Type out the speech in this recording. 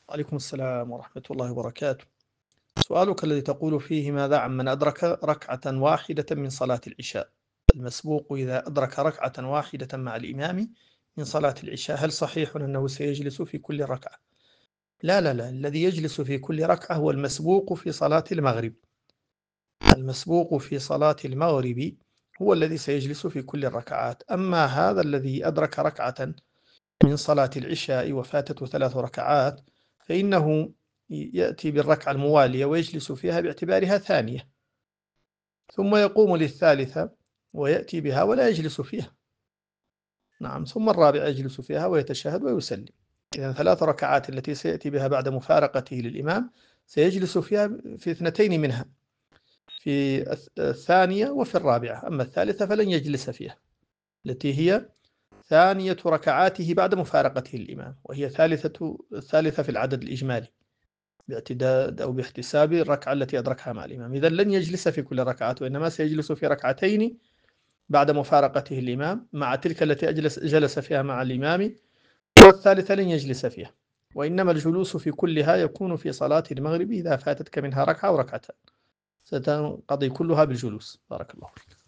وعليكم السلام ورحمة الله وبركاته. سؤالك الذي تقول فيه: ماذا عمن أدرك ركعة واحدة من صلاة العشاء؟ المسبوق إذا أدرك ركعة واحدة مع الإمام من صلاة العشاء، هل صحيح أنه سيجلس في كل ركعة؟ لا لا لا، الذي يجلس في كل ركعة هو المسبوق في صلاة المغرب. المسبوق في صلاة المغرب هو الذي سيجلس في كل الركعات. أما هذا الذي أدرك ركعة من صلاة العشاء وفاتته 3 ركعات، فإنه يأتي بالركعة الموالية ويجلس فيها باعتبارها ثانية، ثم يقوم للثالثة ويأتي بها ولا يجلس فيها. نعم، ثم الرابعة يجلس فيها ويتشهد ويسلم. إذا 3 ركعات التي سيأتي بها بعد مفارقته للإمام سيجلس فيها في 2 منها، في الثانية وفي الرابعة. أما الثالثة فلن يجلس فيها، التي هي ثانية ركعاته بعد مفارقته للإمام، وهي الثالثة في العدد الإجمالي باعتداد أو باحتساب الركعة التي أدركها مع الإمام. إذا لن يجلس في كل ركعات، وإنما سيجلس في ركعتين بعد مفارقته الإمام، مع تلك التي جلس فيها مع الإمام، والثالثة لن يجلس فيها. وإنما الجلوس في كلها يكون في صلاة المغرب إذا فاتتك منها ركعة أو ركعتان، ستنقضي كلها بالجلوس. بارك الله فيك.